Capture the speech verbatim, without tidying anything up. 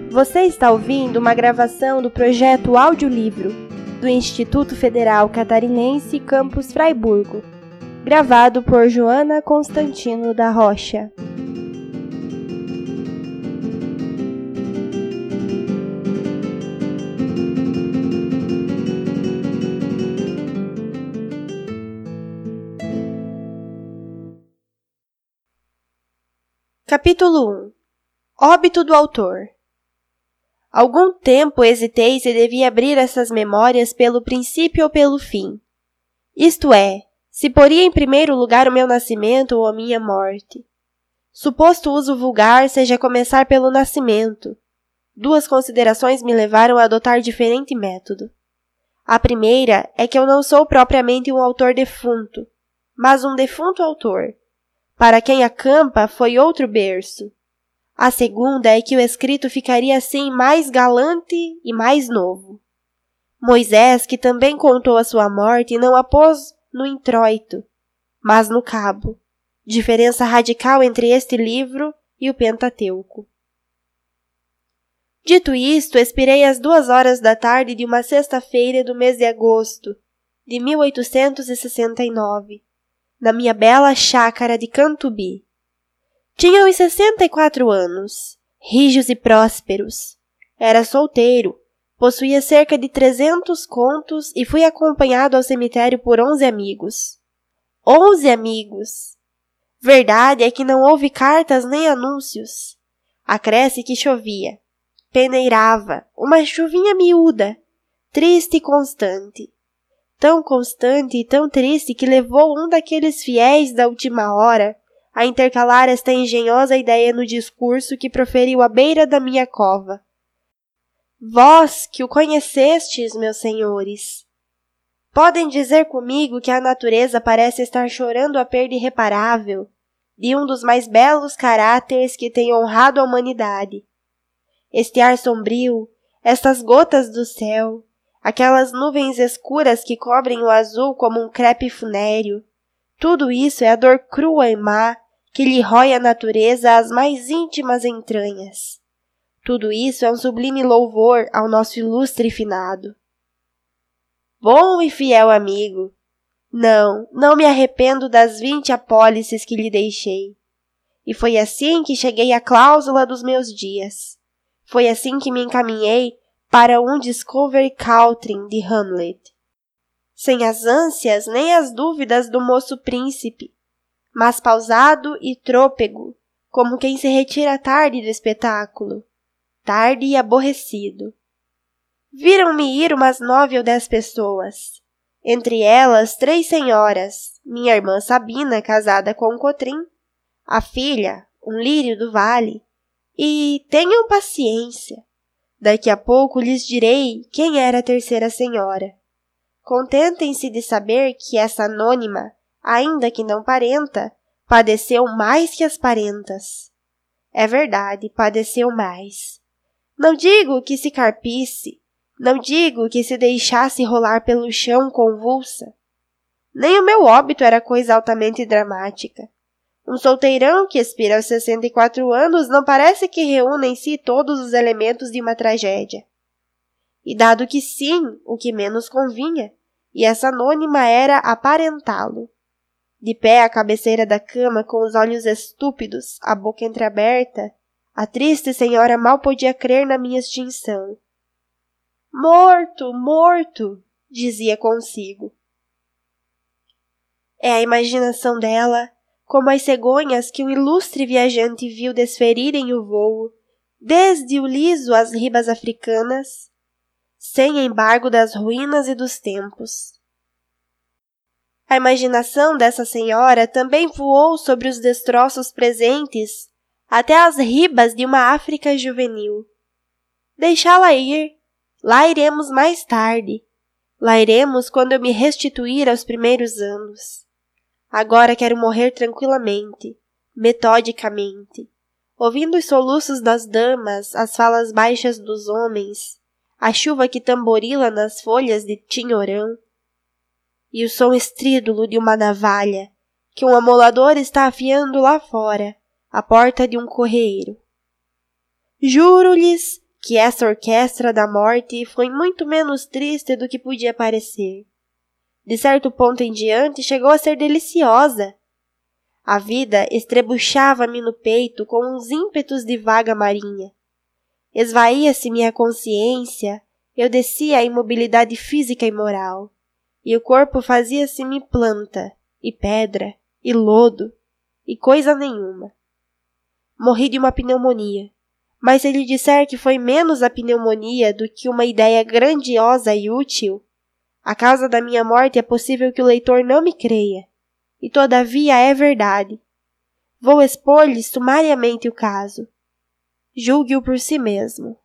Você está ouvindo uma gravação do projeto Audiolivro do Instituto Federal Catarinense Campus Fraiburgo, gravado por Joana Constantino da Rocha. Capítulo um. Óbito do autor. Algum tempo hesitei se devia abrir essas memórias pelo princípio ou pelo fim. Isto é, se poria em primeiro lugar o meu nascimento ou a minha morte. Suposto uso vulgar seja começar pelo nascimento. Duas considerações me levaram a adotar diferente método. A primeira é que eu não sou propriamente um autor defunto, mas um defunto autor. Para quem acampa foi outro berço. A segunda é que o escrito ficaria assim mais galante e mais novo. Moisés, que também contou a sua morte, não a pôs no introito, mas no cabo. Diferença radical entre este livro e o Pentateuco. Dito isto, expirei às duas horas da tarde de uma sexta-feira do mês de agosto, de mil oitocentos e sessenta e nove, na minha bela chácara de Cantubi. Tinha uns sessenta e quatro anos, rijos e prósperos. Era solteiro, possuía cerca de trezentos contos e fui acompanhado ao cemitério por onze amigos. Onze amigos! Verdade é que não houve cartas nem anúncios. Acresce que chovia. Peneirava, uma chuvinha miúda, triste e constante. Tão constante e tão triste que levou um daqueles fiéis da última hora a intercalar esta engenhosa ideia no discurso que proferiu à beira da minha cova. Vós que o conhecestes, meus senhores, podem dizer comigo que a natureza parece estar chorando a perda irreparável de um dos mais belos caráteres que tem honrado a humanidade. Este ar sombrio, estas gotas do céu, aquelas nuvens escuras que cobrem o azul como um crepe funéreo, tudo isso é a dor crua e má que lhe rói a natureza às mais íntimas entranhas. Tudo isso é um sublime louvor ao nosso ilustre finado. Bom e fiel amigo, não, não me arrependo das vinte apólices que lhe deixei. E foi assim que cheguei à cláusula dos meus dias. Foi assim que me encaminhei para um Discovery Caltrim de Hamlet. Sem as ânsias nem as dúvidas do moço príncipe, mas pausado e trôpego, como quem se retira tarde do espetáculo, tarde e aborrecido. Viram-me ir umas nove ou dez pessoas, entre elas três senhoras, minha irmã Sabina, casada com um cotrim, a filha, um lírio do vale, e tenham paciência, daqui a pouco lhes direi quem era a terceira senhora. Contentem-se de saber que essa anônima, ainda que não parenta, padeceu mais que as parentas. É verdade, padeceu mais. Não digo que se carpisse, não digo que se deixasse rolar pelo chão convulsa. Nem o meu óbito era coisa altamente dramática. Um solteirão que expira aos sessenta e quatro anos não parece que reúna em si todos os elementos de uma tragédia. E dado que sim, o que menos convinha, e essa anônima era aparentá-lo. De pé à cabeceira da cama, com os olhos estúpidos, a boca entreaberta, a triste senhora mal podia crer na minha extinção. Morto, morto, dizia consigo. É a imaginação dela, como as cegonhas que um ilustre viajante viu desferirem o vôo, desde o liso às ribas africanas, sem embargo das ruínas e dos tempos. A imaginação dessa senhora também voou sobre os destroços presentes até as ribas de uma África juvenil. Deixá-la ir, lá iremos mais tarde, lá iremos quando eu me restituir aos primeiros anos. Agora quero morrer tranquilamente, metodicamente, ouvindo os soluços das damas, as falas baixas dos homens, a chuva que tamborila nas folhas de tinhorã, e o som estrídulo de uma navalha que um amolador está afiando lá fora, à porta de um correeiro. Juro-lhes que essa orquestra da morte foi muito menos triste do que podia parecer. De certo ponto em diante, chegou a ser deliciosa. A vida estrebuchava-me no peito com uns ímpetos de vaga marinha. Esvaía-se minha consciência, eu descia a imobilidade física e moral, e o corpo fazia-se-me planta, e pedra, e lodo, e coisa nenhuma. Morri de uma pneumonia, mas se lhe disser que foi menos a pneumonia do que uma ideia grandiosa e útil, a causa da minha morte é possível que o leitor não me creia, e todavia é verdade. Vou expor-lhe sumariamente o caso. Julgue-o por si mesmo.